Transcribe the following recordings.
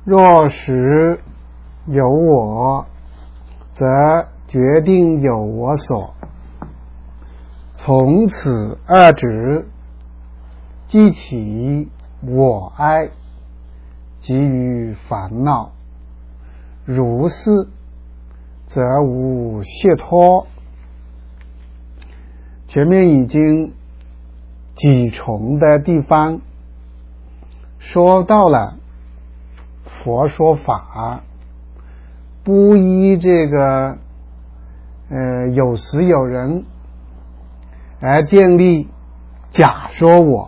若实有我，则决定有我所。从此二指，即起我爱，即于烦恼。如是，则无解脱。前面已经几重的地方说到了佛说法不依这个有时有人而建立假说我，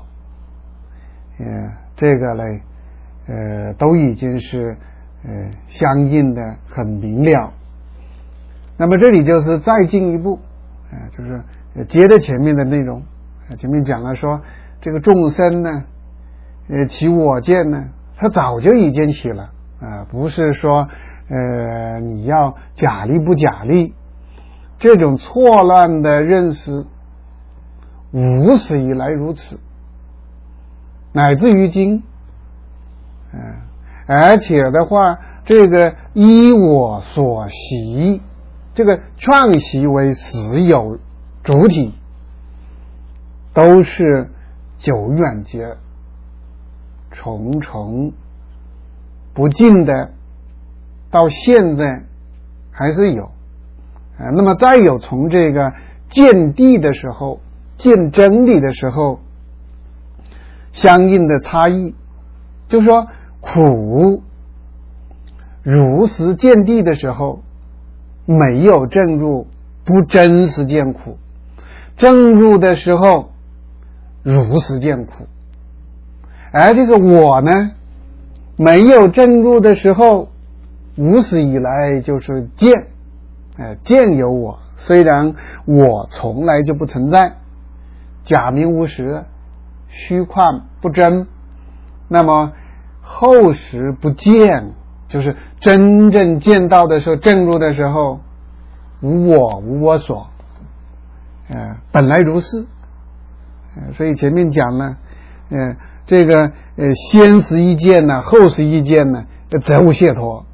这个呢都已经是相应的很明了。那么这里就是再进一步就是接着前面的内容，前面讲了说这个众生呢起我见呢，他早就已经起了不是说你要假立不假立，这种错乱的认识无始以来如此，乃至于今而且的话这个依我所习，这个劝习为实有主体，都是久远劫重重不尽的，到现在还是有那么再有从这个见地的时候，见真理的时候相应的差异，就是说苦如实见地的时候没有证入不真实见苦，证入的时候如实见苦。而这个我呢没有证入的时候，无始以来就是见见有我，虽然我从来就不存在，假名无实，虚幻不真，那么后时不见，就是真正见到的时候，证入的时候无我无我所本来如是所以前面讲了这个先实一见呢，后实一见呢，则无解脱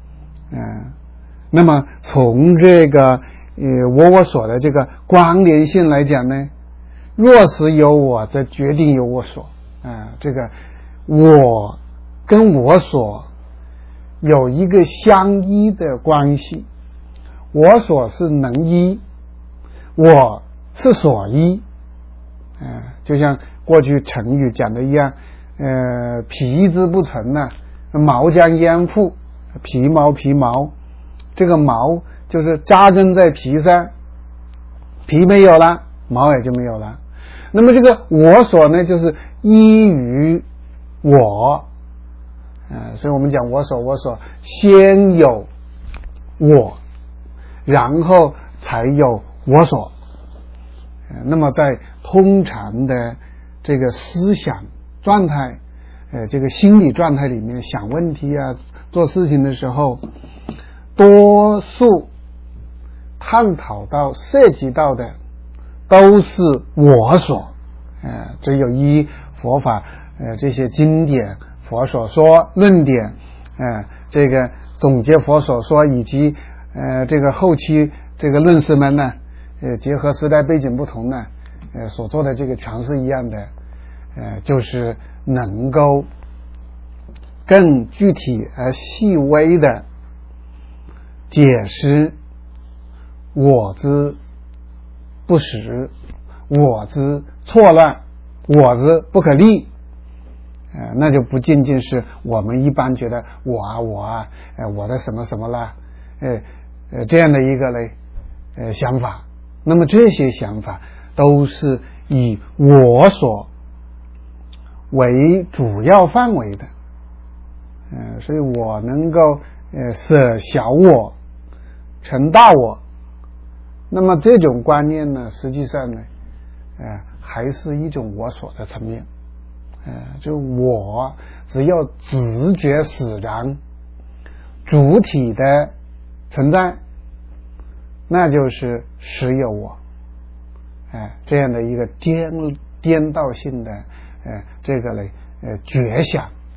那么从这个我所的这个关联性来讲呢，若是有我，则决定有我所这个我跟我所有一个相依的关系，我所是能依，我是所依就像过去成语讲的一样皮之不存毛将焉附，皮毛皮毛，这个毛就是扎根在皮上，皮没有了，毛也就没有了。那么这个我所呢，就是依于我所以我们讲我所先有我，然后才有我所那么在通常的这个思想状态这个心理状态里面想问题做事情的时候，多数探讨到涉及到的都是我所只有依佛法这些经典佛所说论点这个总结佛所说，以及这个后期这个论师们呢结合时代背景不同呢所做的这个全是一样的就是能够更具体而细微的解释我之不实，我之错乱，我之不可立那就不仅仅是我们一般觉得我的什么什么啦这样的一个想法。那么这些想法都是以我所为主要范围的所以我能够舍小我成大我，那么这种观念呢实际上呢还是一种我所的层面就我只要直觉使然主体的存在，那就是实有我这样的一个颠倒性的这个觉想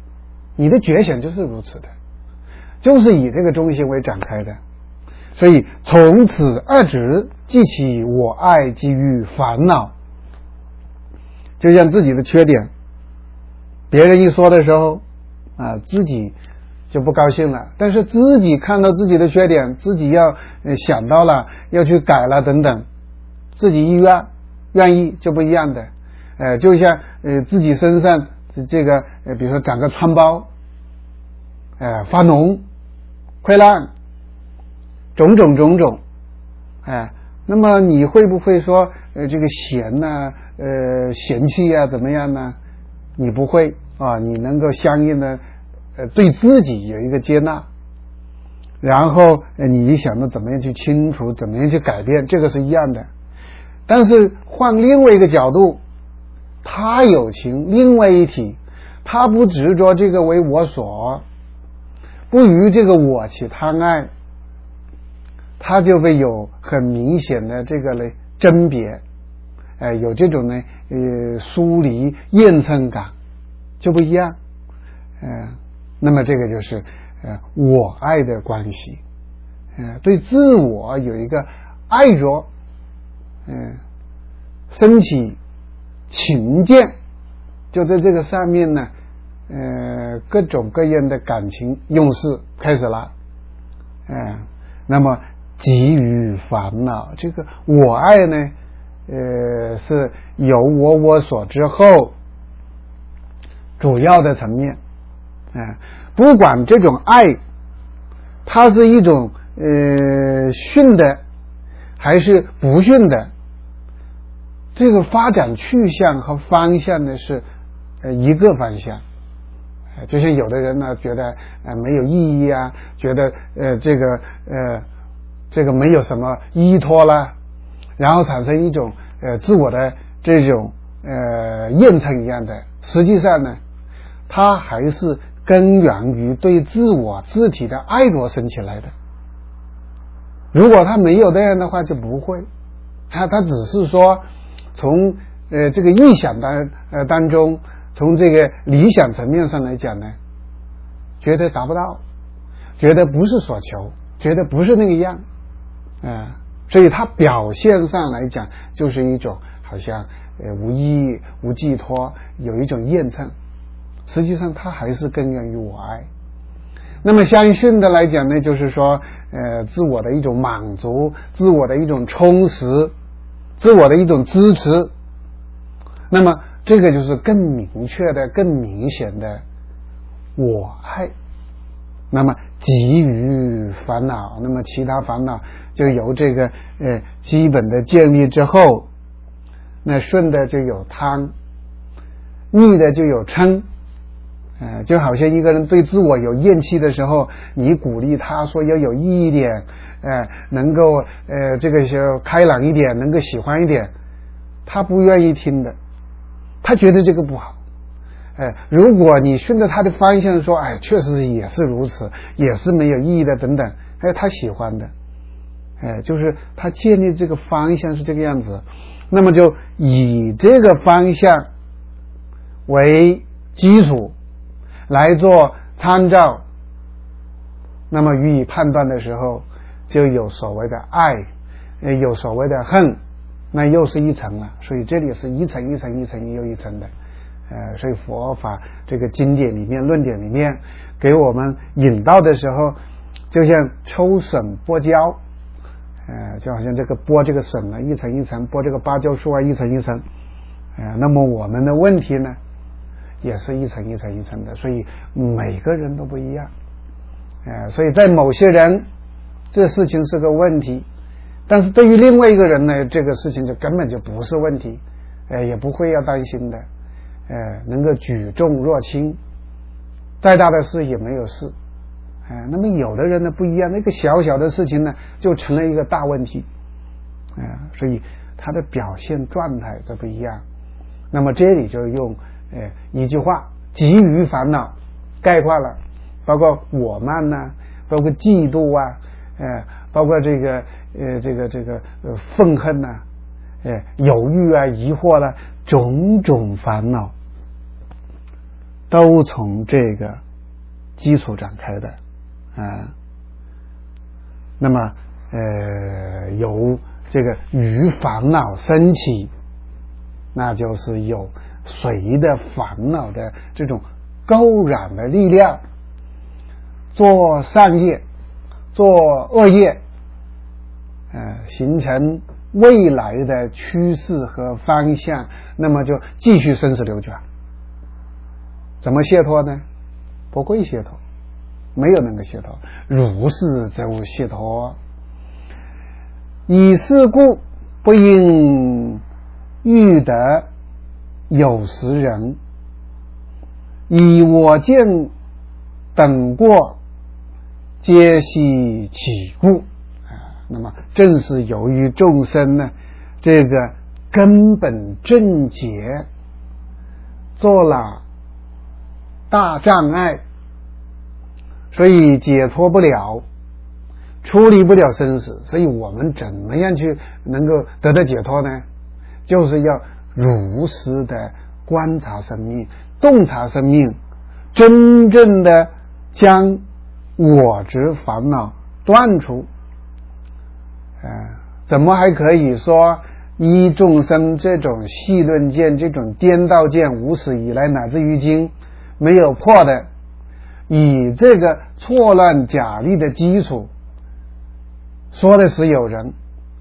你的觉醒就是如此的，就是以这个中心为展开的。所以从此二执即起我爱基于烦恼，就像自己的缺点，别人一说的时候自己就不高兴了，但是自己看到自己的缺点，自己要想到了要去改了等等，自己愿意就不一样的。就像自己身上这个比如说长个疮疤，发脓溃烂，种种，那么你会不会说这个嫌弃啊怎么样呢？你不会你能够相应的对自己有一个接纳，然后你想着怎么样去清除，怎么样去改变，这个是一样的。但是换另外一个角度，他有情另外一体，他不执着这个为我所，不与这个我起贪爱，他就会有很明显的这个呢甄别，有这种呢疏离验证感就不一样。那么这个就是我爱的关系，对自我有一个爱着，升起情见，就在这个上面呢各种各样的感情用事开始了，那么急于烦恼，这个我爱呢是有我所之后主要的层面，不管这种爱它是一种训的还是不训的，这个发展去向和方向呢是一个方向。就像有的人呢觉得没有意义啊，觉得这个没有什么依托啦，然后产生一种自我的这种验证一样的，实际上呢它还是根源于对自我自体的爱着生起来的。如果他没有这样的话就不会，他只是说从这个臆想当中，从这个理想层面上来讲呢，觉得达不到，觉得不是所求，觉得不是那个样，所以他表现上来讲就是一种好像无意义无寄托，有一种验证，实际上它还是根源于我爱。那么相训的来讲呢，就是说自我的一种满足，自我的一种充实，自我的一种支持，那么这个就是更明确的更明显的我爱。那么急于烦恼，那么其他烦恼就由这个基本的建立之后，那顺的就有贪，逆的就有嗔，就好像一个人对自我有厌弃的时候，你鼓励他说要有意一点，能够这个时候开朗一点，能够喜欢一点，他不愿意听的，他觉得这个不好。如果你顺着他的方向说，确实也是如此，也是没有意义的等等，他喜欢的，就是他建立这个方向是这个样子，那么就以这个方向为基础来做参照，那么予以判断的时候，就有所谓的爱，有所谓的恨，那又是一层了。所以这里是一层一层一层又一层的。所以佛法这个经典里面论点里面给我们引导的时候，就像抽笋剥胶，就好像这个剥这个笋呢一层一层，剥这个芭蕉树一层一层，那么我们的问题呢也是一层一层一层的，所以每个人都不一样，所以在某些人这事情是个问题，但是对于另外一个人呢，这个事情就根本就不是问题，也不会要担心的，能够举重若轻，再大的事也没有事，那么有的人呢不一样，那个小小的事情呢就成了一个大问题，所以他的表现状态这不一样。那么这里就用一句话急于烦恼概括了，包括我慢呢，包括嫉妒啊，包括这个愤恨啊，犹豫啊，疑惑啦，种种烦恼都从这个基础展开的那么由这个与烦恼升起，那就是有随的烦恼的这种勾染的力量，做善业做恶业形成未来的趋势和方向，那么就继续生死流转。怎么解脱呢？不会解脱，没有能够解脱，如是则解脱。以是故，不应欲得有识人，以我见等过，皆系起故。那么正是由于众生呢，这个根本症结做了大障碍，所以解脱不了，处理不了生死。所以我们怎么样去能够得到解脱呢？就是要如实的观察生命，洞察生命，真正的将我执烦恼断除。怎么还可以说依众生这种戏论见，这种颠倒见，无始以来乃至于今没有破的，以这个错乱假立的基础说的是有人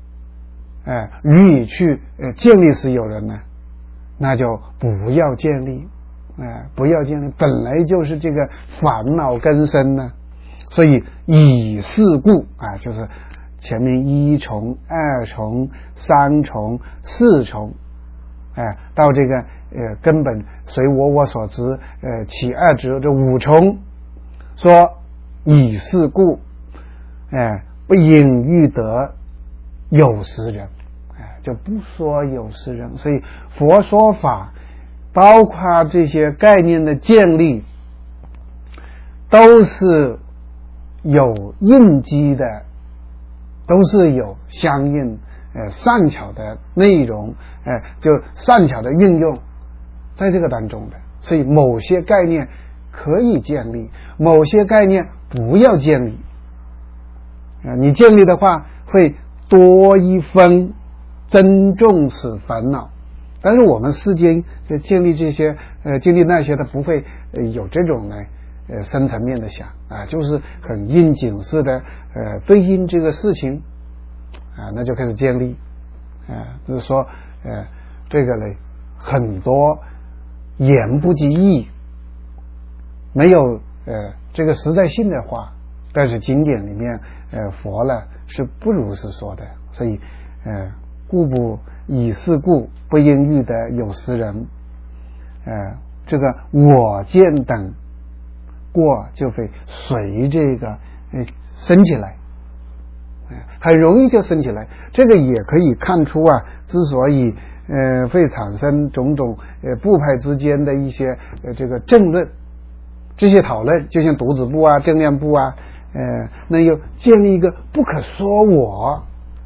予以去建立是有人呢，那就不要建立不要建立，本来就是这个烦恼根深呢。所以以是故就是前面一重、二重、三重、四重到这个根本随我所知起二执这五重，说以是故不应欲得有识人就不说有识人。所以佛说法包括这些概念的建立都是有应机的，都是有相应善巧的内容就善巧的运用在这个当中的。所以某些概念可以建立，某些概念不要建立你建立的话会多一分增重视烦恼。但是我们世间建立这些建立那些的不会有这种呢深层面的想就是很应景式的对应这个事情那就开始建立就是说这个呢很多言不及义，没有这个实在性的话，但是经典里面佛呢是不如是说的。所以故不以是故，不应欲得有识人这个我见等过就会随这个升起来很容易就升起来。这个也可以看出之所以会产生种种部派之间的一些这个争论，这些讨论就像独子部正量部那又建立一个不可说我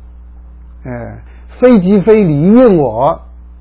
非即非离运我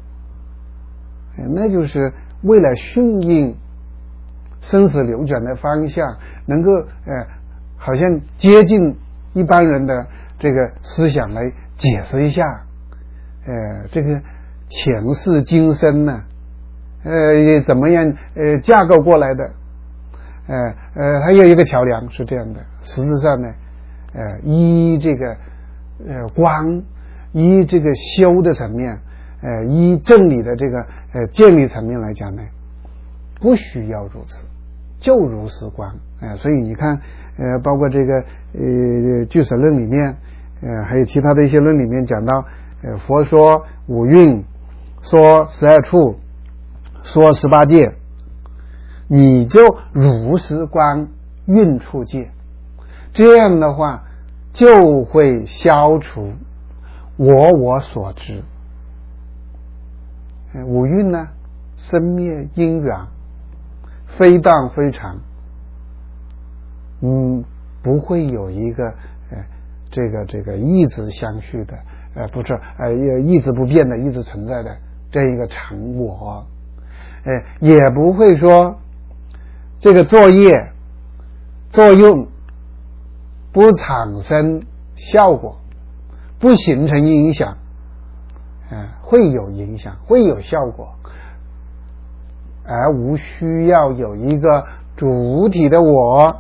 那就是为了顺应生死流转的方向，能够好像接近一般人的这个思想来解释一下这个前世今生呢怎么样架构过来的还有一个桥梁是这样的。实质上呢依这个观，依这个修的层面依正理的这个建立层面来讲呢，不需要如此，就如是观所以你看包括这个俱舍论里面还有其他的一些论里面讲到佛说五蕴，说12处，说18界，你就如实观蕴处界，这样的话就会消除我所知。五蕴呢生灭因缘，非当非常不会有一个这个一直相续的不是一直不变的一直存在的这一个常我也不会说这个作业作用，不产生效果，不形成影响，会有影响，会有效果，而无需要有一个主体的我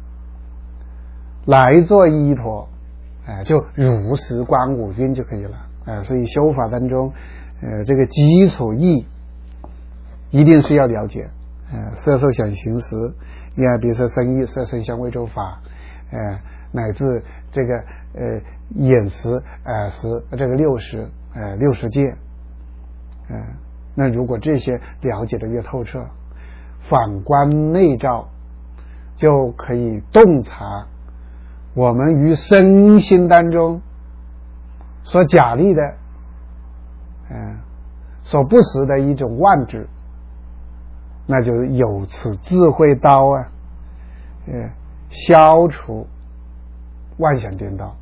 来做依托，就如实观五蕴就可以了。所以修法当中，这个基础义一定是要了解。色受想行识，比如说身意色声香味触法，乃至这个眼识耳识这个60界，那如果这些了解的越透彻，反观内照，就可以洞察我们于身心当中所假立的所不实的一种妄执，那就有此智慧刀消除妄想颠倒。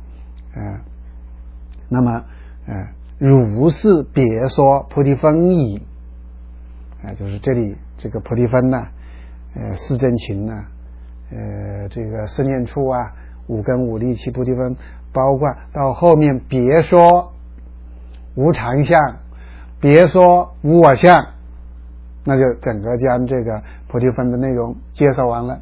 那么如是别说菩提分矣，就是这里这个菩提分呢，四正勤呢，这个四念处啊，五根五力七菩提分，包括到后面别说无常相，别说无我相，那就整个将这个菩提分的内容介绍完了。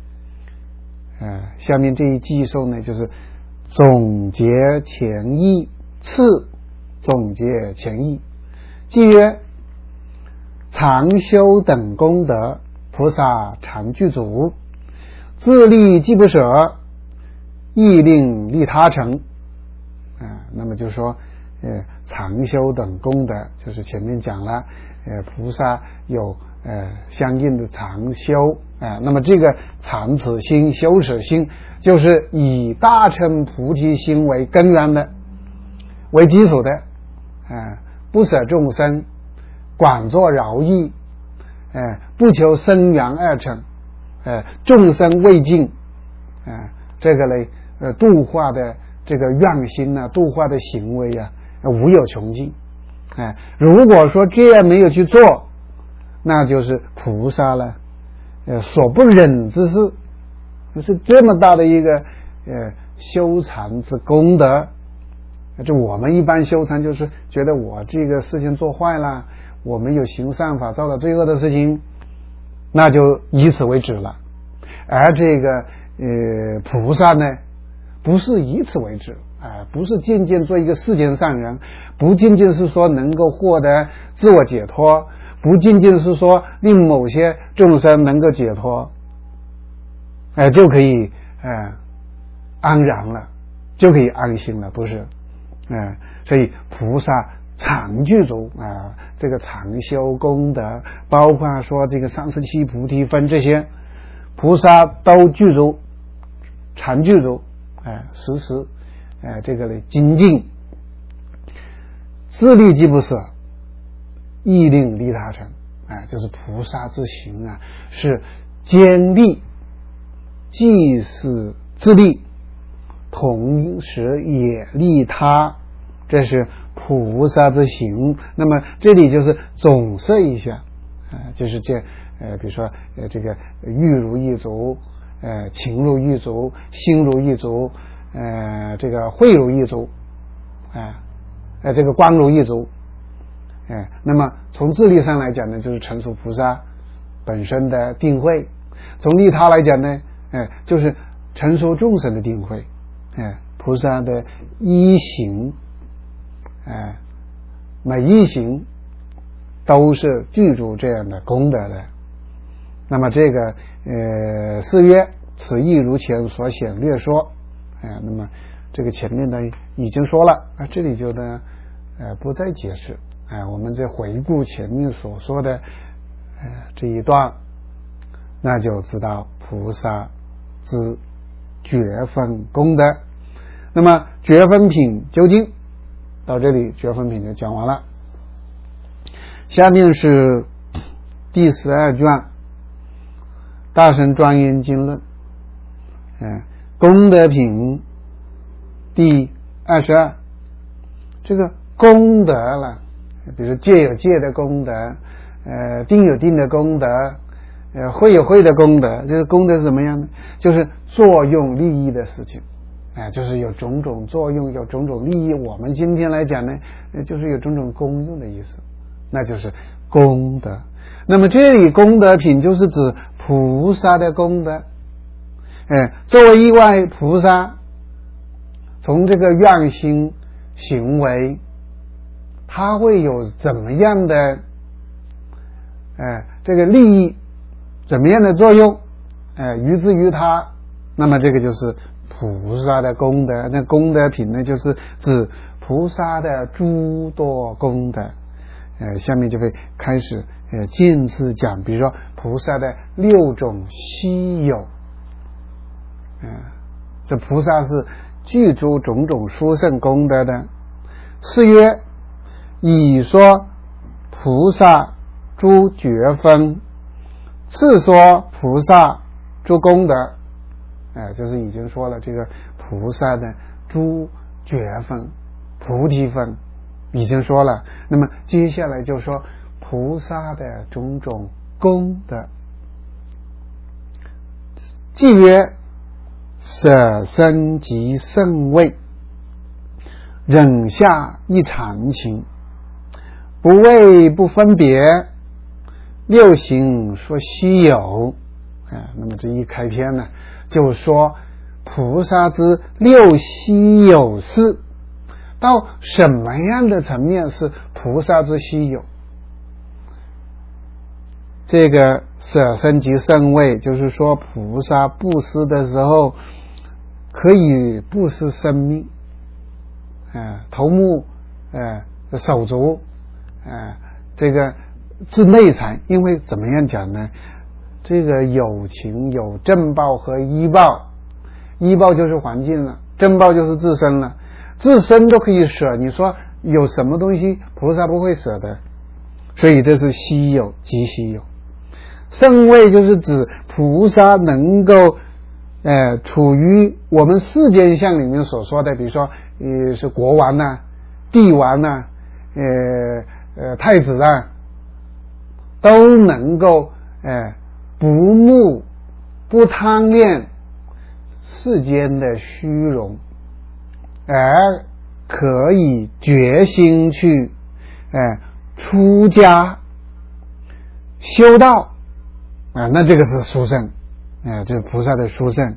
下面这一记述呢，就是总结前义，次总结前义，即曰常修等功德，菩萨常具足，自利既不舍，亦令利他成。那么就是说常修等功德，就是前面讲了菩萨有相应的常修，那么这个常此心修此心，就是以大乘菩提心为根源的，为基础的，不舍众生，广作饶益，不求生缘二乘，众生未尽，这个呢度化的这个愿心啊，度化的行为啊，无有穷尽。如果说这样没有去做，那就是菩萨了所不忍之事，就是这么大的一个修禅之功德。就我们一般修禅就是觉得我这个事情做坏了，我没有行善法，造了罪恶的事情，那就以此为止了。而这个菩萨呢，不是以此为止，不是渐渐做一个世间善人，不仅仅是说能够获得自我解脱，不仅仅是说令某些众生能够解脱，就可以安然了，就可以安心了，不是？所以菩萨常具足这个常修功德，包括说这个37菩提分这些，菩萨都具足，常具足，时时这个呢精进，自利既不舍，亦令利他成。就是菩萨之行是兼利，既是自利，同时也利他，这是菩萨之行。那么这里就是总摄一下，就是这比如说这个欲如一足，情如一足，心如一足，这个慧如一足，这个光如一足。那么从智力上来讲呢，就是成熟菩萨本身的定慧；从利他来讲呢，就是成熟众生的定慧。菩萨的一行，每一行都是具足这样的功德的。那么这个是曰此义如前所显略说。那么这个前面呢已经说了，这里就呢不再解释。我们再回顾前面所说的这一段，那就知道菩萨之觉分功德。那么觉分品究竟到这里，觉分品就讲完了。下面是第12卷大乘庄严经论，功德品第22。这个功德了，比如戒有戒的功德，定有定的功德， 会有会的功德，这个功德是怎么样呢？就是作用利益的事情，就是有种种作用，有种种利益。我们今天来讲呢，就是有种种功用的意思，那就是功德。那么这里功德品就是指菩萨的功德。作为一位菩萨，从这个愿心行为，他会有怎么样的这个利益，怎么样的作用于之于他，那么这个就是菩萨的功德。那功德品呢，就是指菩萨的诸多功德。下面就会开始尽次讲，比如说菩萨的6种稀有，这菩萨是具足种种殊胜功德的。是曰以说菩萨诸觉分，次说菩萨诸功德，就是已经说了这个菩萨的诸觉分、菩提分已经说了。那么接下来就说菩萨的种种功德。即曰舍身即圣位，忍下一常情，不畏不分别，六行说稀有。那么这一开篇呢，就说菩萨之六稀有事，到什么样的层面是菩萨之稀有？这个舍身即圣位，就是说菩萨布施的时候可以布施生命，头目手足，这个治内财。因为怎么样讲呢？这个有情有正报和依报，依报就是环境了，正报就是自身了。自身都可以舍，你说有什么东西菩萨不会舍的？所以这是稀有，极稀有。圣位就是指菩萨能够处于我们世间相里面所说的，比如说是国王啊、帝王啊、太子啊，都能够不慕不贪恋世间的虚荣，而可以决心去出家修道那这个是殊胜，这是菩萨的殊胜。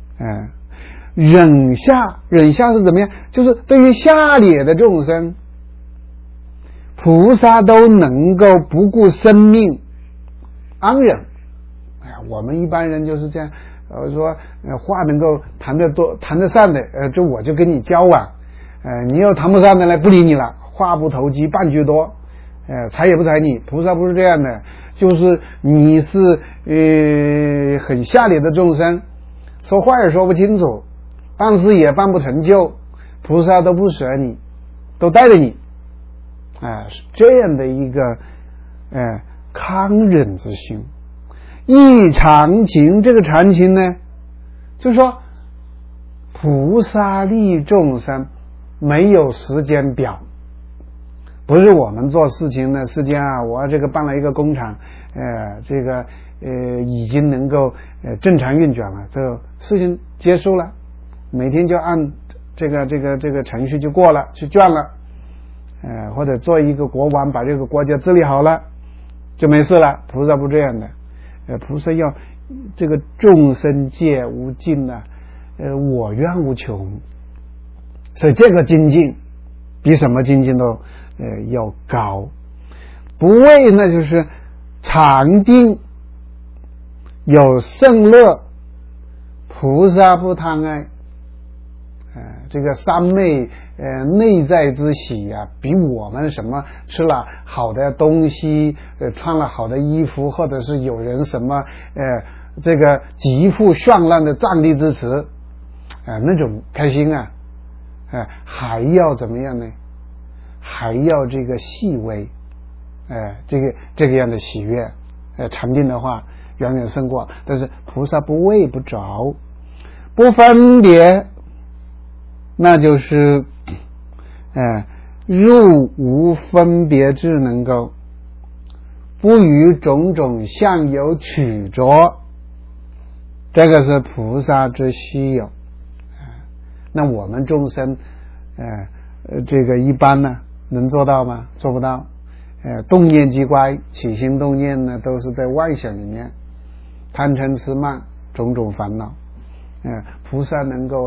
忍下是怎么样？就是对于下劣的众生，菩萨都能够不顾生命安忍。我们一般人就是这样，说话能够谈得上的，就我就跟你交往，你要谈不上的来不理你了，话不投机半句多，睬也不睬你。菩萨不是这样的，就是你是很下劣的众生，说话也说不清楚，办事也办不成就，菩萨都不舍你，都带着你，是这样的一个康忍之心。一常情，这个常情呢，就是说菩萨利众生没有时间表，不是我们做事情的时间我这个办了一个工厂，这个已经能够正常运转了，这个事情结束了，每天就按这个程序就过了，去卷了，或者做一个国王把这个国家治理好了就没事了。菩萨不这样的，菩萨要这个众生界无尽我愿无穷，所以这个精进比什么精进都要高。不畏那就是常定，有胜乐，菩萨不贪爱。这个三昧内在之喜比我们什么吃了好的东西，穿了好的衣服，或者是有人什么这个极富绚烂的藏地之词那种开心还要怎么样呢？还要这个细微这个样的喜悦，禅定的话远远胜过。但是菩萨不畏不着，不分别，那就是入无分别智，能够不与种种相有取着，这个是菩萨之稀有。那我们众生这个一般呢能做到吗？做不到。动念即乖，起心动念呢都是在外想里面，贪嗔痴慢种种烦恼。菩萨能够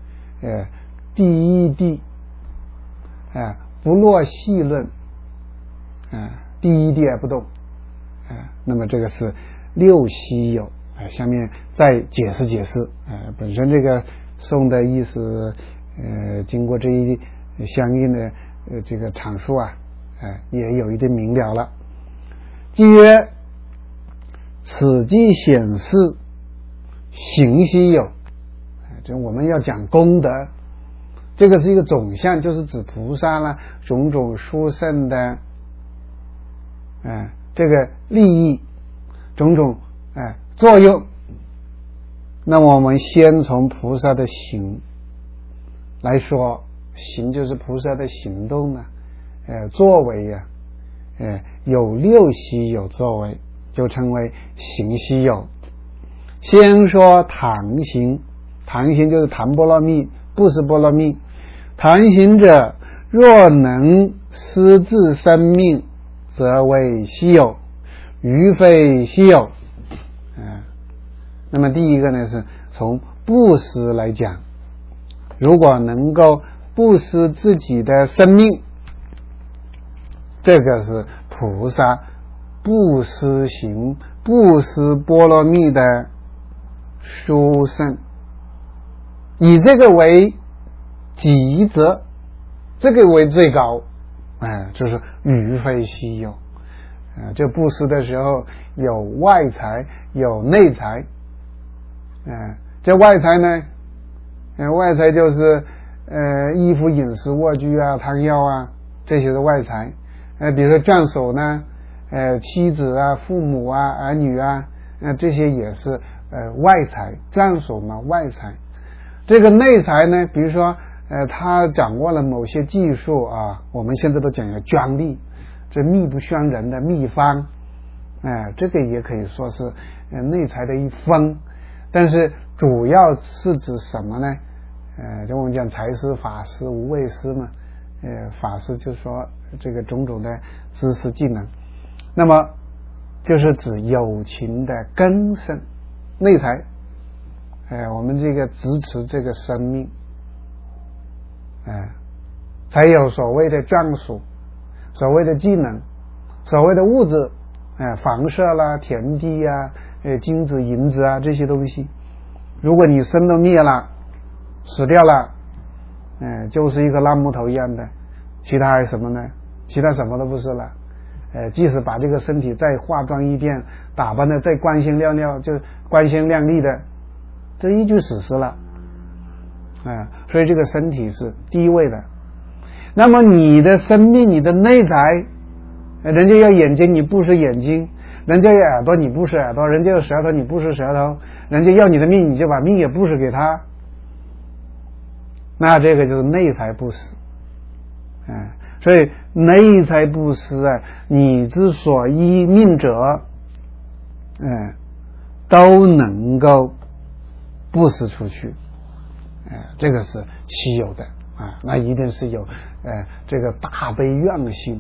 第一地不落细论，第一地而不动。那么这个是六稀有。下面再解释解释。本身这个颂的意思，经过这一相应的这个阐述也有一点明了了。即曰：此即显示行稀有。就我们要讲功德，这个是一个总相，就是指菩萨啦种种殊胜的这个利益，种种作用。那么我们先从菩萨的行来说，行就是菩萨的行动呢，作为有六稀有作为，就称为行稀有。先说唐行，唐行就是檀波罗蜜、布施波罗蜜。唐行者，若能施治生命，则为稀有，余非稀有。那么第一个呢，是从布施来讲，如果能够布施自己的生命，这个是菩萨布施行、布施波罗蜜的殊胜，以这个为极则，这个为最高，就是余非稀有。这布施的时候有外财有内财。这外财呢，外财就是衣服饮食卧具啊汤药啊，这些是外财。比如说眷属呢，妻子啊父母啊儿女啊，这些也是外财，眷属嘛外财。这个内财呢，比如说他掌握了某些技术啊，我们现在都讲叫专利，这秘不宣人的秘方，这个也可以说是内财的一分。但是主要是指什么呢？就我们讲财施、法施、无畏施嘛。法施就是说这个种种的知识技能，那么就是指有情的根生内财。我们这个支持这个生命，才有所谓的眷属，所谓的技能，所谓的物质，房舍啦、田地啊、金子、银子啊这些东西。如果你生都灭了，死掉了，就是一个烂木头一样的，其他还什么呢？其他什么都不是了。即使把这个身体再化妆一遍，打扮的再光鲜亮丽，就光鲜亮丽的，这依旧死尸了。所以这个身体是低位的。那么你的生命，你的内在，人家要眼睛你不是眼睛，人家要耳朵你不是耳朵，人家要舌头你不是舌头，人家要你的命你就把命也布施给他，那这个就是内财布施。所以内财布施你之所依命者，都能够布施出去，这个是稀有的那一定是有这个大悲愿心，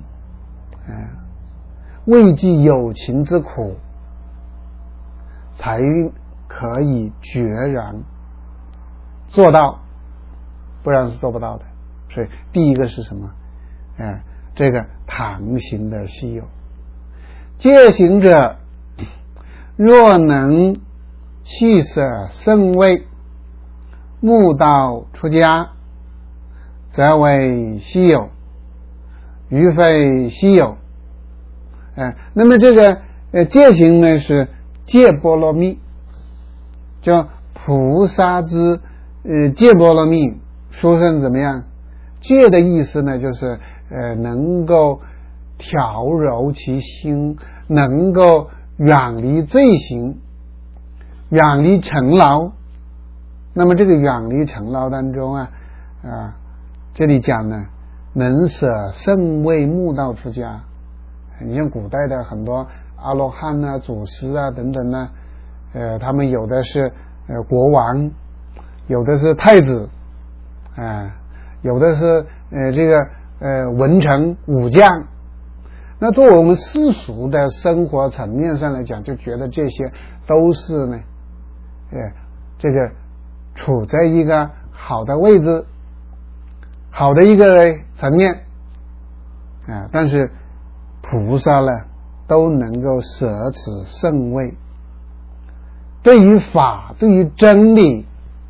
为济有情之苦，才可以决然做到，不然是做不到的。所以第一个是什么？这个唐行的稀有。戒行者，若能弃舍圣位，慕道出家，则为稀有，余非稀有。那么这个戒行呢，是戒波罗蜜，叫菩萨之戒波罗蜜殊胜怎么样？戒的意思呢，就是能够调柔其心，能够远离罪行，远离尘劳。那么这个远离尘劳当中这里讲呢，能舍圣位慕道出家， 你像古代的很多阿罗汉啊、祖师啊等等呢，他们有的是国王，有的是太子，有的是这个文臣武将。那作为我们世俗的生活层面上来讲，就觉得这些都是呢，这个处在一个好的位置，好的一个层面但是菩萨呢都能够舍此圣位，对于法，对于真理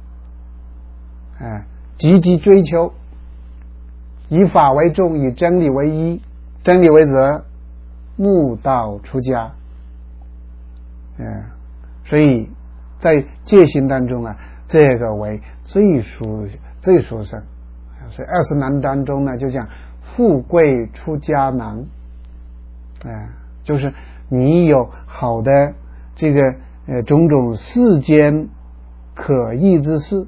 积极追求，以法为重，以真理为依，真理为则，悟道出家。所以在戒心当中这个为最殊胜。所以20难当中呢，就讲富贵出家难，就是你有好的这个种种世间可益之事，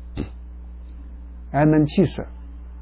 而能弃舍。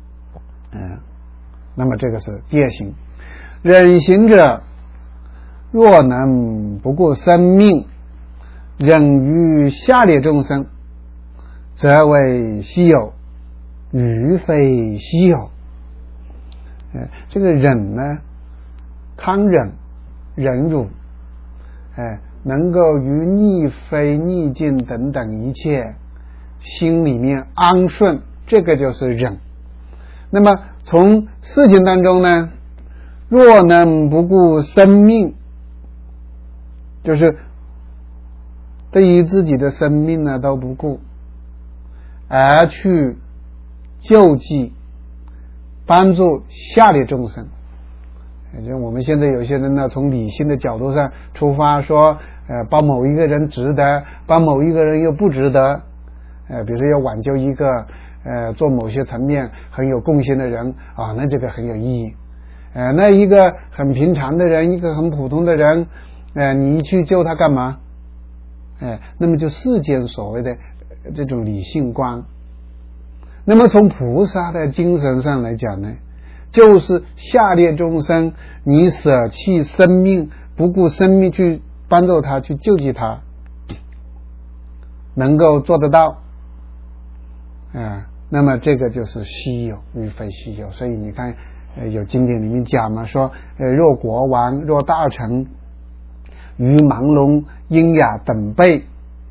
那么这个是戒行。忍行者，若能不顾生命，忍于下列众生，则为希有，余非希有。这个忍呢，康忍、忍辱，能够于逆非逆境等等一切心里面安顺，这个就是忍。那么从事情当中呢，若能不顾生命，就是对于自己的生命呢都不顾，而去救济帮助下列众生。就我们现在有些人呢，从理性的角度上出发，说帮某一个人值得，帮某一个人又不值得。比如说要挽救一个做某些层面很有贡献的人那这个很有意义。那一个很平常的人，一个很普通的人，你一去救他干嘛？那么就世间所谓的这种理性观。那么从菩萨的精神上来讲呢，就是下列众生，你舍弃生命，不顾生命去帮助他，去救济他，能够做得到那么这个就是稀有，与非稀有。所以你看有经典里面讲嘛，说若国王，若大臣，于盲聋聋哑等辈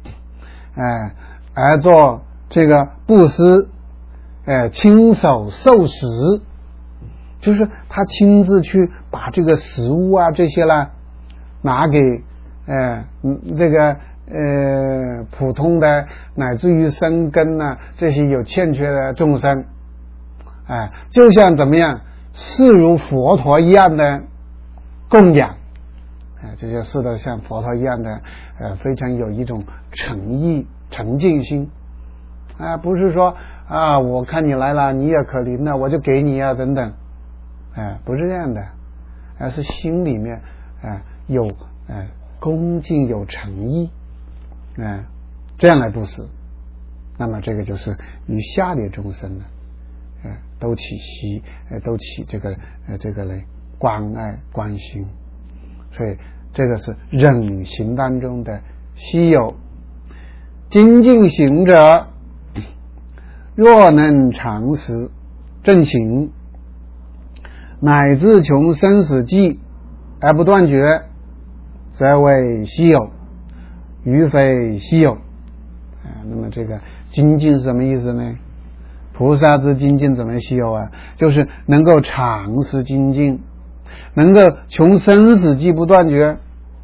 而做这个布施，亲手受食，就是他亲自去把这个食物这些啦拿给这个普通的乃至于生根这些有欠缺的众生，就像怎么样视如佛陀一样的供养，这些视的像佛陀一样的非常有一种诚意沉静心不是说我看你来了，你也可怜了，我就给你等等，不是这样的，而是心里面有恭敬有诚意这样来布施。那么这个就是与下列众生呢都起这个来关爱关心。所以这个是忍行当中的稀有。精进行者，若能常时正行，乃至穷生死际而不断绝，则为稀有，余非稀有。那么这个精进是什么意思呢？菩萨之精进怎么稀有就是能够长时精进，能够穷生死际不断绝，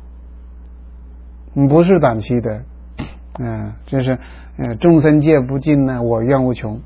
不是短期的就是众生界不尽呢，我愿无穷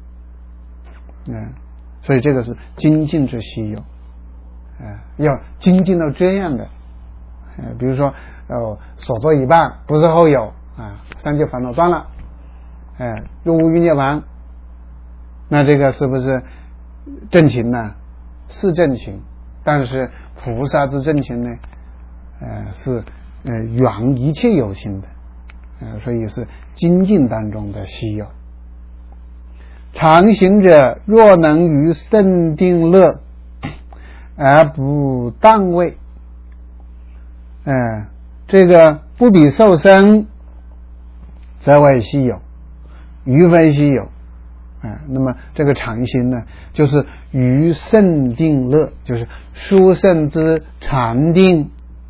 所以这个是精进之稀有要精进到这样的比如说所做一半不是后有三界烦恼断了入无余涅槃，那这个是不是正勤呢？是正勤，但是菩萨之正勤呢是圆一切有情的所以是精进当中的稀有。常行者，若能于圣定乐而不当位， 这个不比受生，则为稀有，余非稀有。那么这个常心呢，就是于圣定乐，就是殊胜之常定，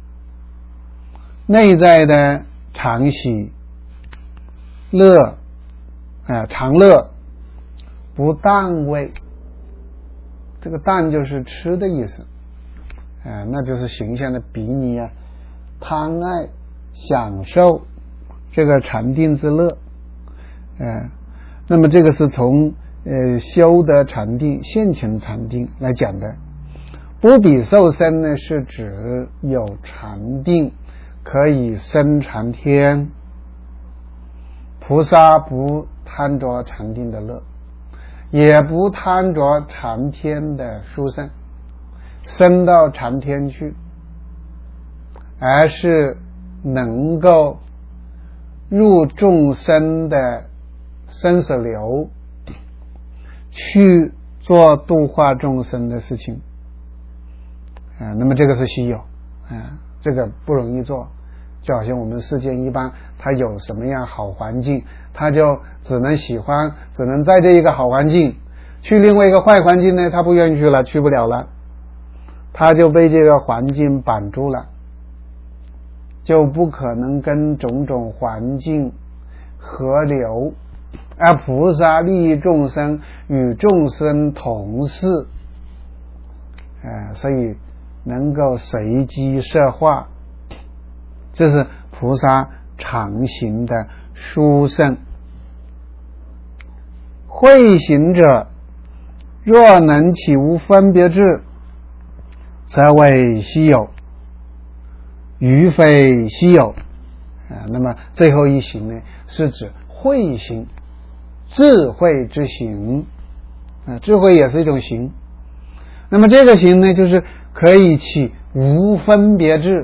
内在的常喜乐，常乐，不淡味。这个淡就是吃的意思，那就是形象的比拟啊，贪爱享受这个禅定之乐，那么这个是从修的禅定、现前禅定来讲的。不比受生呢，是指有禅定可以生禅天，菩萨不贪着禅定的乐，也不贪着禅天的殊胜，升到禅天去，而是能够入众生的生死流，去做度化众生的事情，那么这个是稀有，这个不容易做。就好像我们世间一般，他有什么样好环境，他就只能喜欢，只能在这一个好环境，去另外一个坏环境呢，他不愿意去了，去不了了，他就被这个环境绑住了，就不可能跟种种环境合流。而菩萨利益众生，与众生同事，所以能够随机摄化，这是菩萨常行的殊胜。慧行者，若能起无分别智，则为稀有，余非稀有。那么最后一行呢，是指慧行，智慧之行，智慧也是一种行。那么这个行呢，就是可以起无分别智，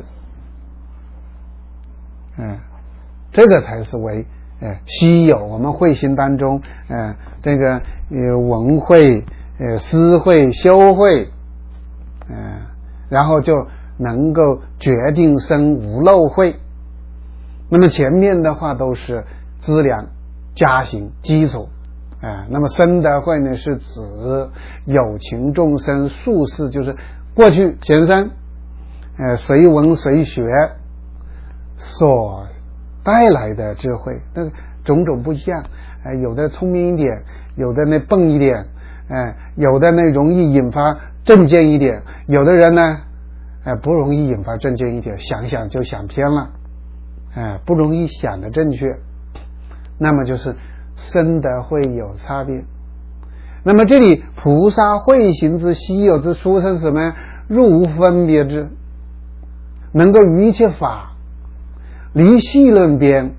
这个才是为稀有。我们慧行当中，这个闻慧、思慧、修慧，然后就能够决定生无漏慧。那么前面的话都是资粮加行基础，那么生的慧呢，是指有情众生宿世，就是过去前生随闻随学所带来的智慧，那种种不一样，有的聪明一点，有的呢笨一点，有的呢容易引发正见一点，有的人呢不容易引发正见一点，想想就想偏了，不容易想的正确，那么就是生的会有差别。那么这里菩萨慧行之稀有之殊胜什么？入无分别智，能够于一切法离细论边，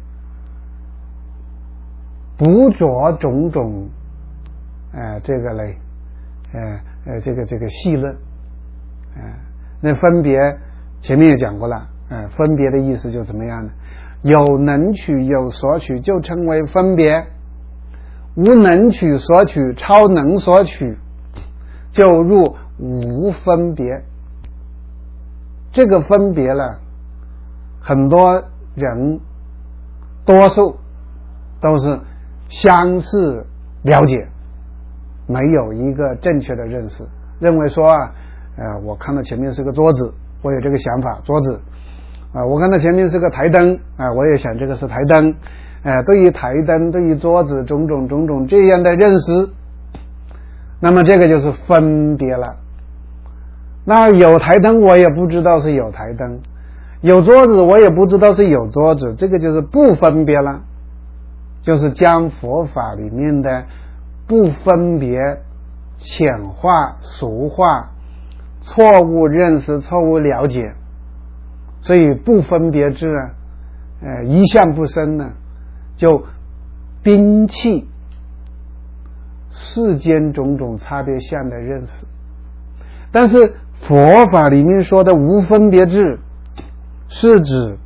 不着种种这个类这个细论，那分别前面也讲过了，分别的意思就怎么样呢？有能取有所取就称为分别，无能取所取超能所取就入无分别。这个分别了，很多人多数都是相似了解，没有一个正确的认识，认为说我看到前面是个桌子，我有这个想法，桌子我看到前面是个台灯，我也想这个是台灯，对于台灯，对于桌子种种这样的认识，那么这个就是分别了。那有台灯我也不知道是有台灯，有桌子我也不知道是有桌子，这个就是不分别了，就是将佛法里面的不分别浅化俗化，错误认识，错误了解，所以不分别智一向不生呢，就摒弃世间种种差别相的认识。但是佛法里面说的无分别智，是指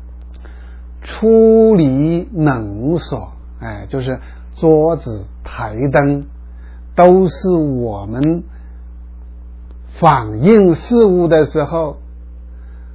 出离能所，就是桌子台灯都是我们反映事物的时候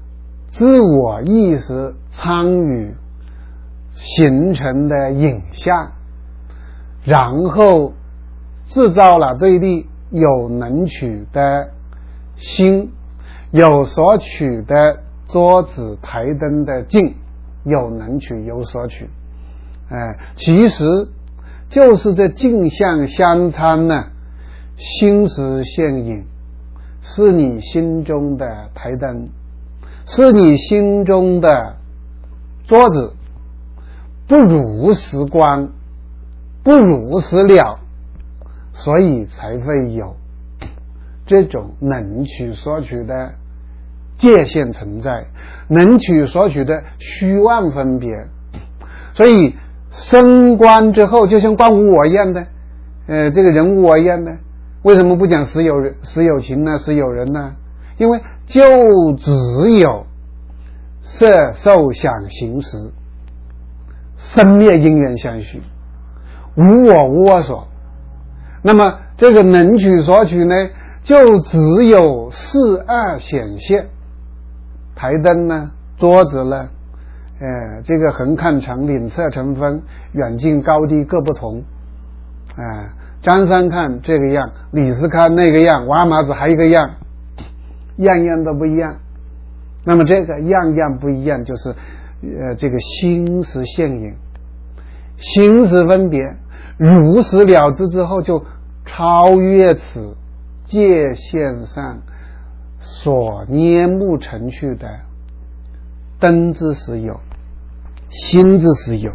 自我意识参与形成的影像，然后制造了对立，有能取的心，有所取的桌子台灯的镜，有能取有所取，其实就是这镜像相参呢，心识现影，是你心中的台灯，是你心中的桌子，不如实观，不如实了，所以才会有这种能取所取的界限存在，能取所取的虚妄分别。所以升观之后，就像观无我一样的，这个人无我一样的，为什么不讲实有情呢？实有人呢？因为就只有色受想行识，生灭因缘相续，无我无我所。那么这个能取所取呢，就只有四二显现，台灯呢，桌子呢，这个横看成岭侧成峰，远近高低各不同，张三看这个样，李四看那个样，王麻子还一个样，样样都不一样。那么这个样样不一样，就是这个心识现影，心识分别，如实了知之后，就超越此界限上所拈目成趣的灯之实有，心之实有，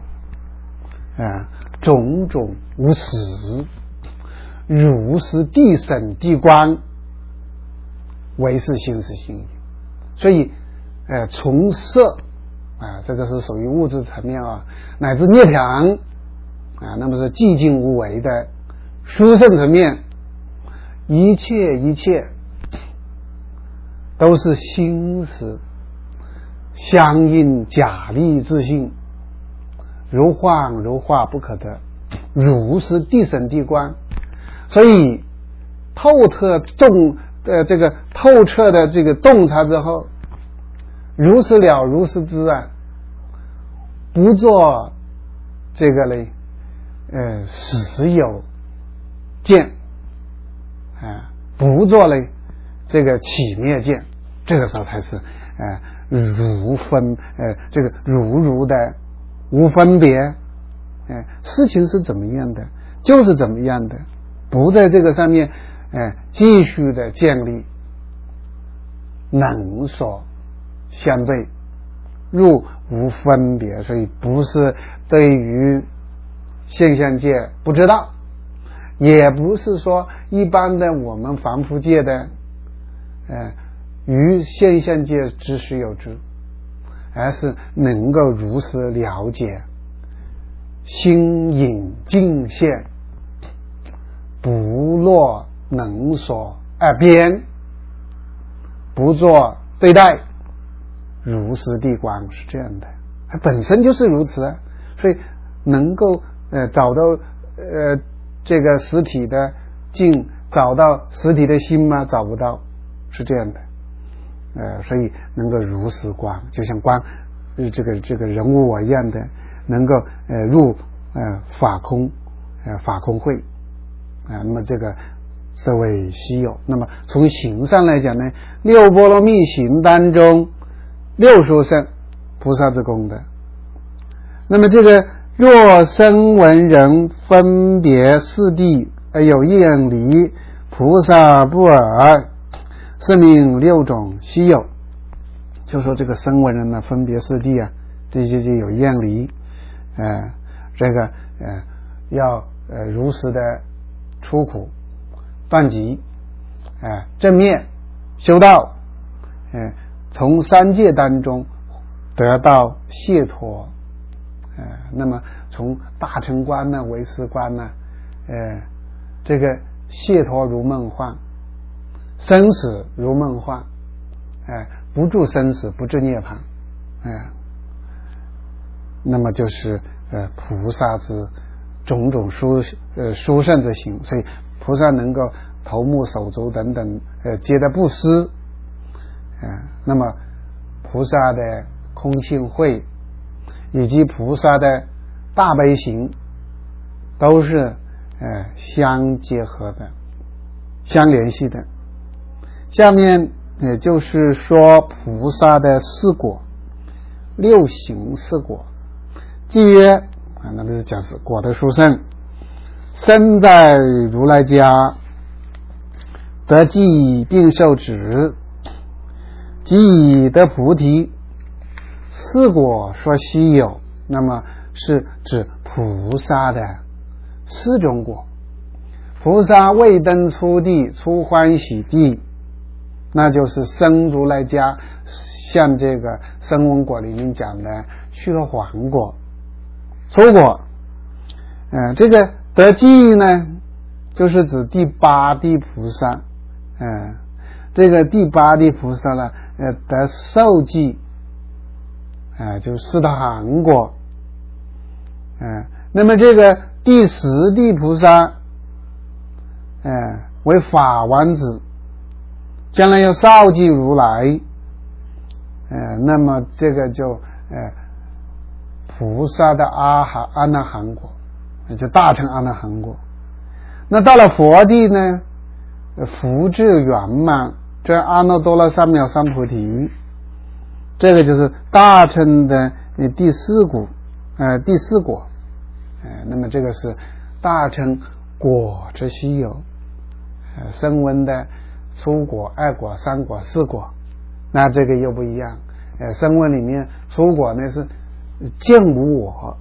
种种无实，如是地审地观，为是心识性影。所以从色这个是属于物质层面乃至涅槃那么是寂静无为的殊胜层面，一切都是心识相应假立自性，如幻如化不可得，如是地审地观。所以透彻的这个洞察之后，如实了如实知不做这个嘞实有见不做嘞这个起灭见，这个时候才是如分这个如的无分别，事情是怎么样的就是怎么样的，不在这个上面继续的建立能所相对，入无分别。所以不是对于现象界不知道，也不是说一般的我们凡夫界的于现象界知识有知，而是能够如实了解心隐境现，不落能所二边，不做对待，如实地观，是这样的，它本身就是如此所以能够找到这个实体的境，找到实体的心吗？找不到，是这样的。所以能够如实观，就像观这个人无我一样的，能够入法空会那么这个是为稀有。那么从行上来讲呢，六波罗蜜行当中六殊胜菩萨之功德。那么这个若声闻人分别四谛而有厌离，菩萨不尔，是名六种稀有。就说这个声闻人呢，分别四谛这些就有厌离，这个要如实的出苦断集，正面修道，从三界当中得到解脱，那么从大乘观呢、唯识观呢，这个解脱如梦幻，生死如梦幻，不住生死，不至涅槃，那么就是菩萨之种种殊胜之行。所以菩萨能够头目手足等等皆的布施，那么菩萨的空性慧以及菩萨的大悲行都是相结合的、相联系的。下面也就是说菩萨的四果，六行四果。即曰那么是讲是果的殊胜，生在如来家，得记并受持，即以得菩提。四果说稀有，那么是指菩萨的四种果。菩萨未登初地，初欢喜地，那就是生如来家，像这个声闻果里面讲的须陀洹果。初果这个得记呢，就是指第八地菩萨。这个第八地菩萨呢，得受记，就是斯陀含果。那么这个第十地菩萨为法王子，将来要少记如来。那么这个就菩萨的阿那含果，也就大乘阿那含果。那到了佛地呢，福智圆满，这阿耨多罗三藐三菩提，这个就是大乘的第四果。那么这个是大乘果之稀有。声闻的初果、二果、三果、四果，那这个又不一样。声闻里面初果呢是见无我，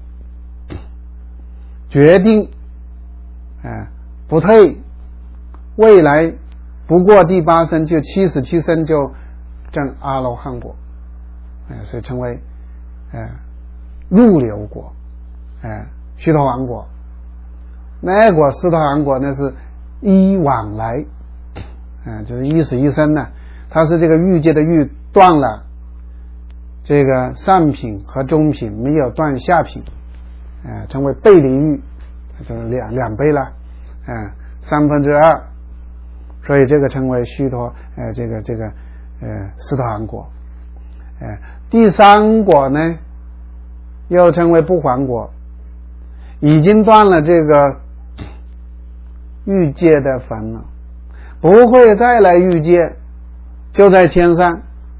决定不退，未来不过第八生就77生就证阿罗汉果，所以称为入流果。须陀洹果，那果斯陀含果那是依往来，就是一死一生呢，它是这个欲界的欲断了这个上品和中品，没有断下品，称为背离欲，就是两倍了，2/3，所以这个称为须陀斯陀含果。第三果呢又称为不还果，已经断了这个欲界的烦恼，不会再来欲界，就在天上，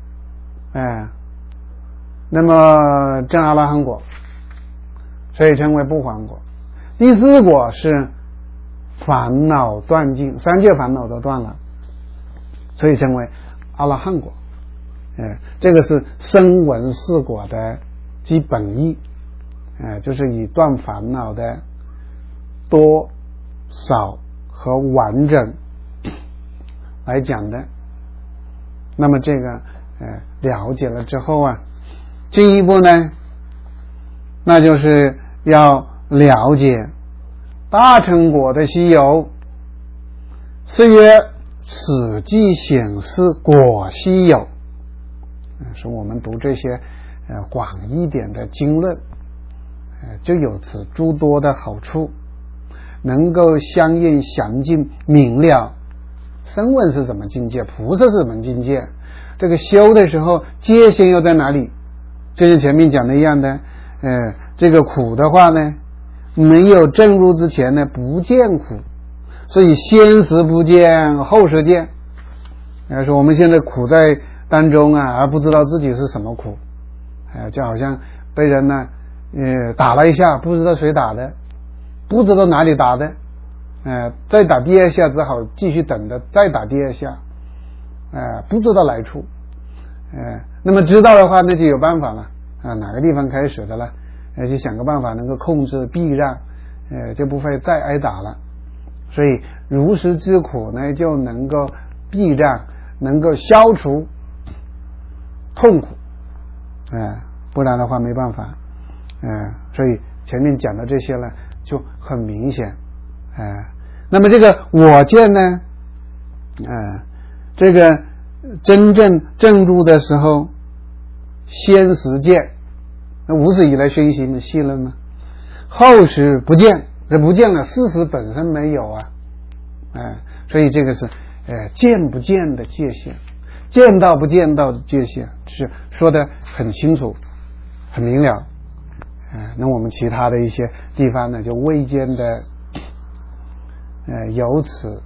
那么证阿罗汉果，所以称为不还果。第四果是烦恼断尽，三界烦恼都断了，所以称为阿罗汉果。这个是声闻四果的基本义，就是以断烦恼的多少和完整来讲的。那么这个了解了之后啊，进一步呢，那就是要了解大乘果的稀有。是曰此即显示果稀有。是我们读这些广一点的经论，就有此诸多的好处，能够相应详尽明了声闻是怎么境界，菩萨是怎么境界，这个修的时候界限又在哪里，就像前面讲的一样的。这个苦的话呢，没有证入之前呢不见苦，所以先识不见后识见。说我们现在苦在当中啊，而不知道自己是什么苦，就好像被人呢打了一下，不知道谁打的，不知道哪里打的，再打第二下，只好继续等着再打第二下，不知道来处。那么知道的话，那就有办法了，哪个地方开始的了，就想个办法能够控制避让，就不会再挨打了。所以如实知苦呢，就能够避让，能够消除痛苦，不然的话没办法。所以前面讲的这些呢就很明显。那么这个我见呢，这个真正证入的时候先识见，那无始以来熏习的细论呢，后识不见，这不见了，事实本身没有啊。所以这个是见不见的界限。 见到不见到的界限是说的很清楚很明了。那我们其他的一些地方呢，就未见的由此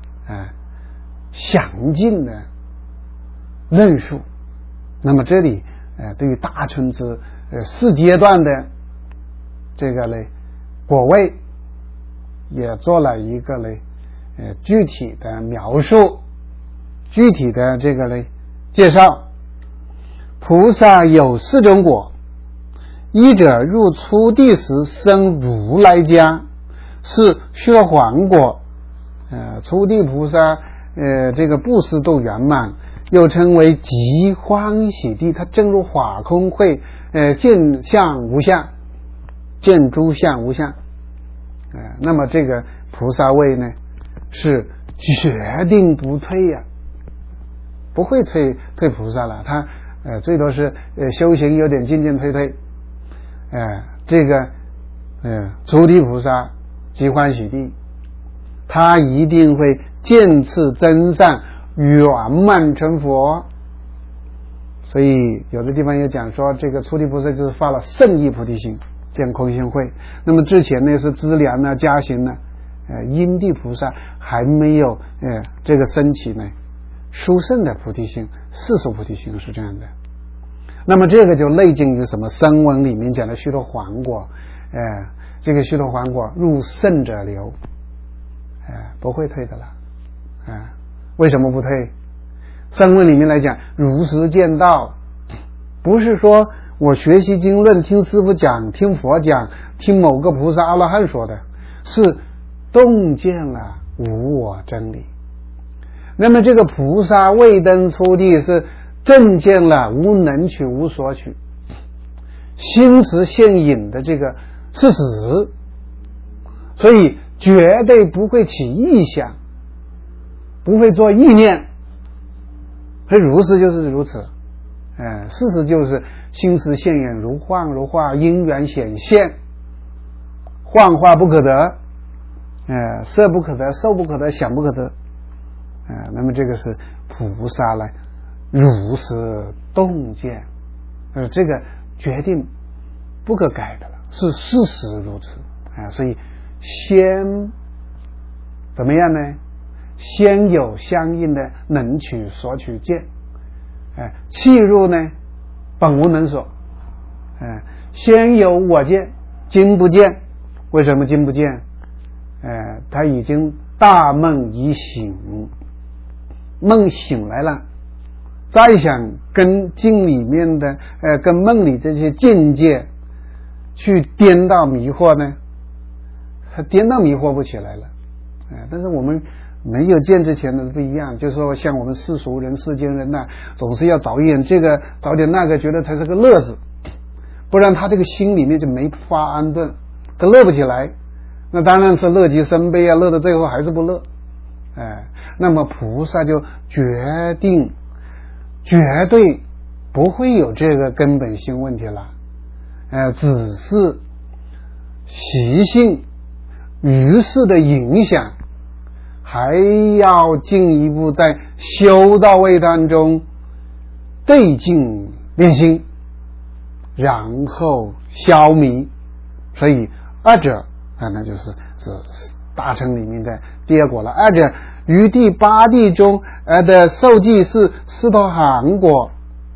详尽的论述。那么这里对于大乘之4阶段的这个呢果位也做了一个呢具体的描述，具体的这个呢介绍。菩萨有4种果，一者入初地时生如来家，是虚幻果。初地菩萨这个布施都圆满，又称为极欢喜地。他正如法空会见相无相，见诸相无相。那么这个菩萨位呢是决定不退呀，不会退菩萨了。他最多是修行有点进进退退。这个初地菩萨极欢喜地，他一定会见次真善，圆满成佛。所以有的地方也讲说，这个初地菩萨就是发了圣意菩提心，见空性慧。那么之前呢是资粮呢加行呢，因地菩萨还没有这个升起呢殊胜的菩提心，世俗菩提心是这样的。那么这个就类近于什么声闻里面讲的须陀洹果，这个须陀洹果入圣者流，不会退的了。为什么不退？声闻里面来讲，如实见道，不是说我学习经论，听师父讲，听佛讲，听某个菩萨阿罗汉说的，是洞见了无我真理。那么这个菩萨未登初地是正见了无能取无所取，心识现隐的这个事实，所以绝对不会起意想，不会做意念。所以如是就是如此，事实就是心识现眼，如幻如化，因缘显现，幻化不可得，色不可得，受不可得，想不可得。那么这个是菩萨来如实洞见，这个决定不可改的了，是事实如此。所以先怎么样呢？先有相应的能取所取见，契入呢本无能所，先有我见，今不见。为什么今不见？他已经大梦已醒，梦醒来了，再想跟经里面的跟梦里这些境界去颠倒迷惑呢，他颠倒迷惑不起来了。但是我们没有见之前的不一样，就是说像我们世俗人世间人呐，总是要找一点这个找点那个，觉得才是个乐子，不然他这个心里面就没法安顿，他乐不起来。那当然是乐极生悲啊，乐到最后还是不乐。那么菩萨就决定绝对不会有这个根本性问题了，只是习性于是的影响，还要进一步在修道位当中对境练心，然后消弭。所以二者那就是大乘里面的第二果了。二者于第8地中的受记是斯陀含果，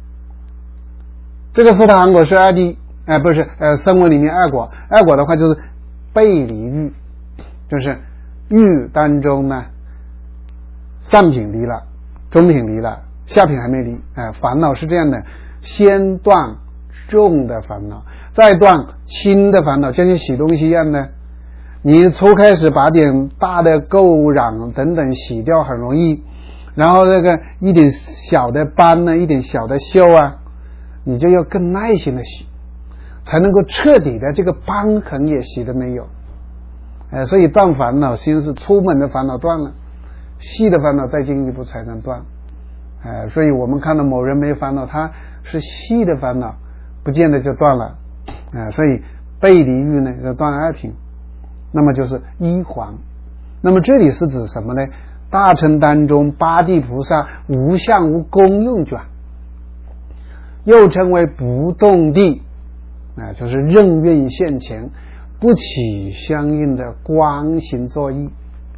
这个斯陀含果是二地，不是声闻里面二果。二果的话就是背离欲，就是欲当中呢上品离了，中品离了，下品还没离。烦恼是这样的，先断重的烦恼，再断轻的烦恼，就像洗东西一样的，你初开始把点大的垢染等等洗掉很容易，然后这个一点小的斑呢，一点小的锈啊，你就要更耐心的洗，才能够彻底的这个斑痕也洗的没有。所以断烦恼心是出门的烦恼断了，细的烦恼再进一步才能断。所以我们看到某人没烦恼，他是细的烦恼不见得就断了。所以背离欲呢就断二品，那么就是一环。那么这里是指什么呢？ 大乘当中八地菩萨无相无功用卷，又称为不动地，就是任运现前，不起相应的光行作意，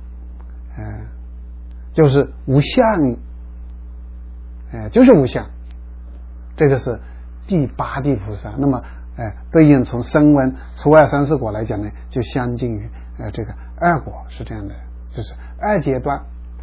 就是无相，就是无相。这个是第八地菩萨。那么对应从声闻初二三四果来讲呢，就相近于这个二果，是这样的，就是二阶段。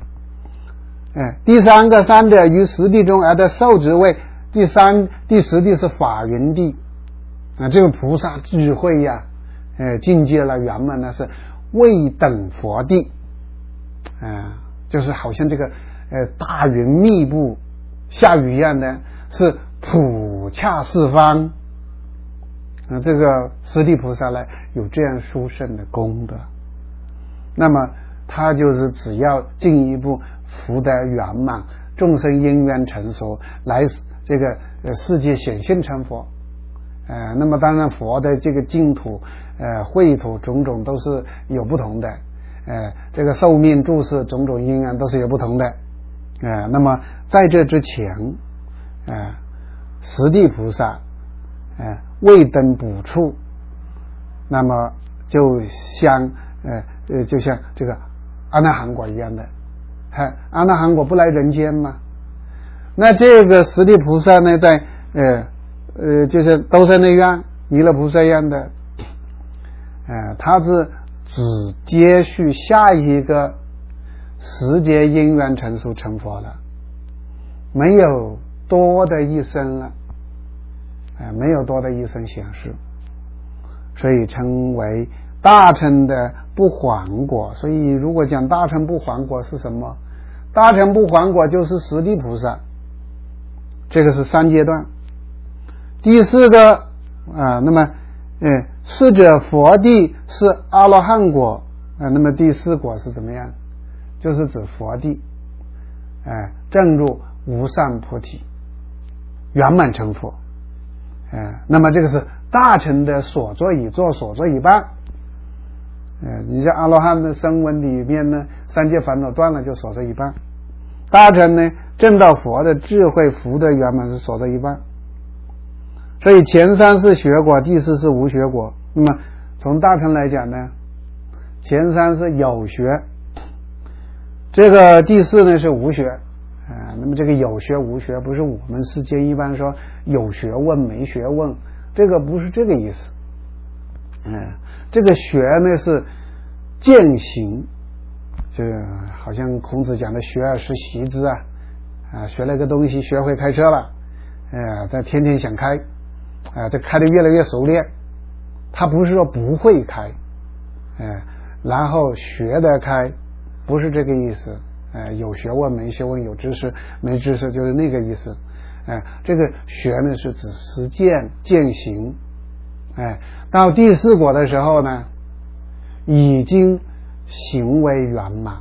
第三个三者于十地中而得受持位，第十地是法云地。这个菩萨智慧呀，境界了圆满呢是未等佛地，就是好像这个大云密布下雨一样的，是普洽四方。这个十地菩萨呢有这样殊胜的功德，那么他就是只要进一步福德圆满，众生因缘成熟，来这个世界显现成佛。那么当然佛的这个净土秽土种种都是有不同的，这个寿命住世种种因缘都是有不同的。那么在这之前，十地菩萨未登补处，那么就像这个阿那含果一样的，阿那含果不来人间吗？那这个十地菩萨呢，在就是都在内院弥勒菩萨一样的，他是只接续下一个时节因缘成熟成佛了，没有多的一生了，没有多的一生显示，所以称为大乘的不还果。所以如果讲大乘不还果是什么？大乘不还果就是十地菩萨，这个是三阶段。第四个那么是者佛地是阿罗汉果，那么第四果是怎么样？就是指佛地，证入无上菩提，圆满成佛。那么这个是大乘的所作已做，所作已办。你像阿罗汉的声闻里面呢，三界烦恼断了就所作已办。大乘呢，证到佛的智慧福德圆满是所作已办。所以前三是学果，第四是无学果。那么从大乘来讲呢，前三是有学，这个第四呢是无学。那么这个有学无学不是我们世间一般说有学问没学问，这个不是这个意思。这个学呢是践行，就好像孔子讲的学而时习之学了个东西，学会开车了，但天天想开，这开得越来越熟练。他不是说不会开，然后学得开，不是这个意思。有学问没学问，有知识没知识，就是那个意思。这个学呢是指实践践行。到第四果的时候呢，已经行为圆满，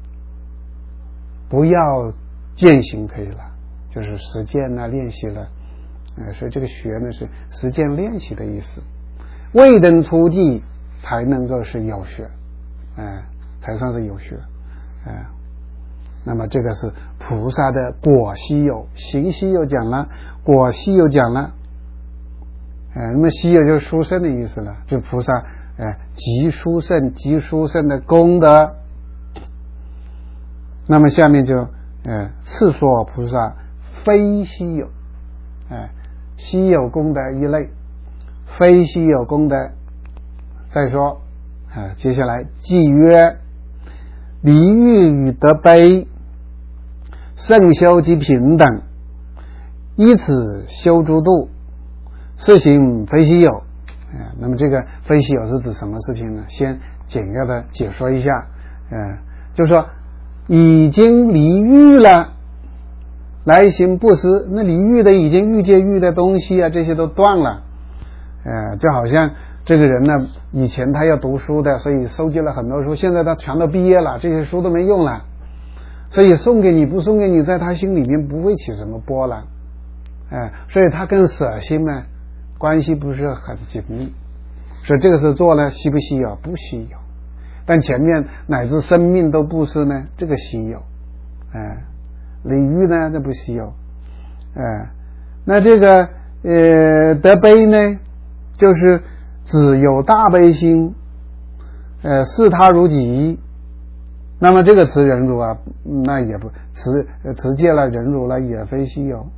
不要践行可以了，就是实践练习了。所以这个学呢是实践练习的意思。未登初地才能够是有学，才算是有学。那么这个是菩萨的果稀有，行稀有讲了，果稀有讲了。那么稀有就是殊胜的意思了，就菩萨极殊胜的功德。那么下面就次说菩萨非稀有，稀有功德一类，非稀有功德再说。接下来即曰离欲与德悲，圣修及平等，依此修诸度，是行非稀有。那么这个非稀有是指什么事情呢？先简要的解说一下。就是说已经离欲了，来行布施，那离欲的已经欲界欲的东西这些都断了。就好像这个人呢，以前他要读书的，所以收集了很多书，现在他全都毕业了，这些书都没用了，所以送给你不送给你，在他心里面不会起什么波澜。所以他跟舍心呢关系不是很紧密。所以这个是做呢稀不稀有？不稀有。 但前面乃至生命都不是呢，这个稀有。礼遇呢，这不稀有。那这个德悲呢，就是只有大悲心，视他如己。那么这个持忍辱啊，那也不持戒了，忍辱了，也非稀有。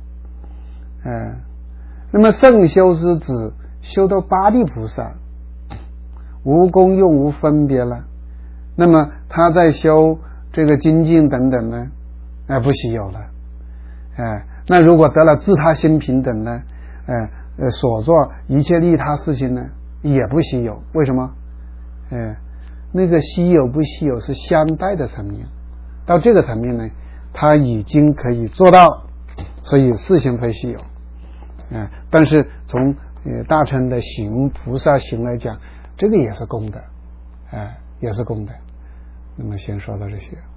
那么圣修之子修到八地菩萨，无功用无分别了，那么他在修这个精进等等呢，不稀有了。那如果得了自他心平等呢，所做一切利他事情呢，也不稀有。为什么？那个稀有不稀有是相待的层面，到这个层面呢，他已经可以做到，所以事情非稀有。但是从大乘的行菩萨行来讲，这个也是功德，也是功德。那么先说到这些。